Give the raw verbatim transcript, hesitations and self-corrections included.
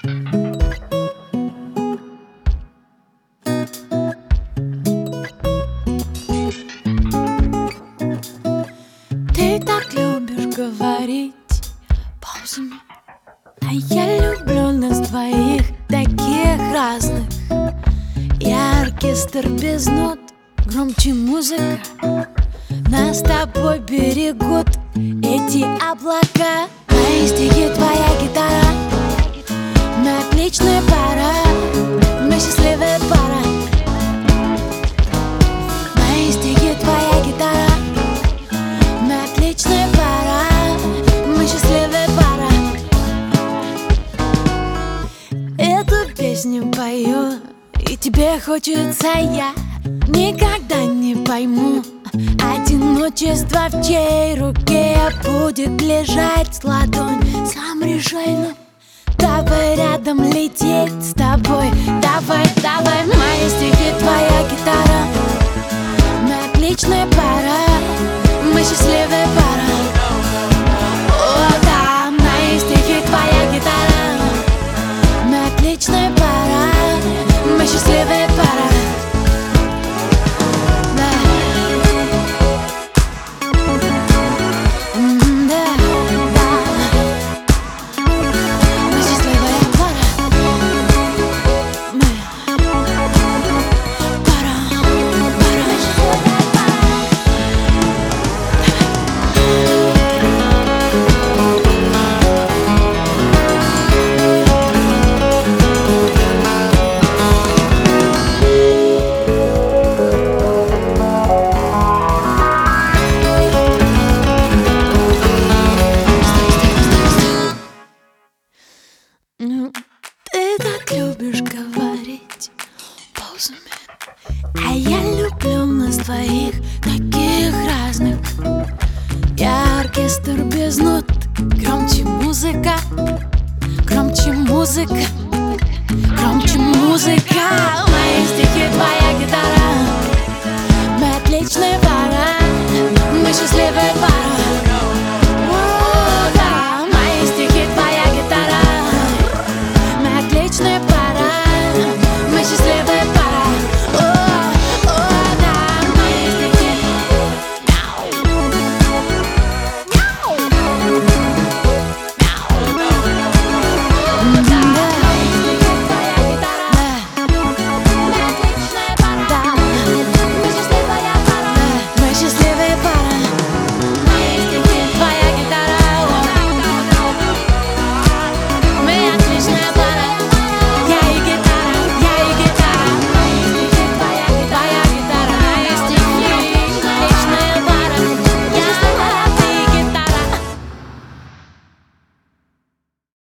Ты так любишь говорить паузами, а я люблю нас двоих, таких разных. Я оркестр без нот, громче музыка. Нас с тобой берегут эти облака. Мои стихи, твоя гитара. Мы отличная пара, мы счастливая пара. Мои стихи, твоя гитара. Мы отличная пара, мы счастливая пара. Эту песню пою, и тебе хочется, я никогда не пойму одиночество, в чьей руке будет лежать ладонь. Сам решай, ну давай рядом лететь с тобой. Давай, давай, мои стихи, твоя гитара. Мы отличная пара, мы счастливая пара. О, да, мои стихи, твоя гитара. Мы отличная пара, мы счастливая пара. Ты так любишь говорить паузами, а я люблю нас двоих, таких разных. Я оркестр без нот, громче музыка, громче музыка, громче музыка. Мои стихи, твоя гитара. Мы отличная пара, мы счастливая пара.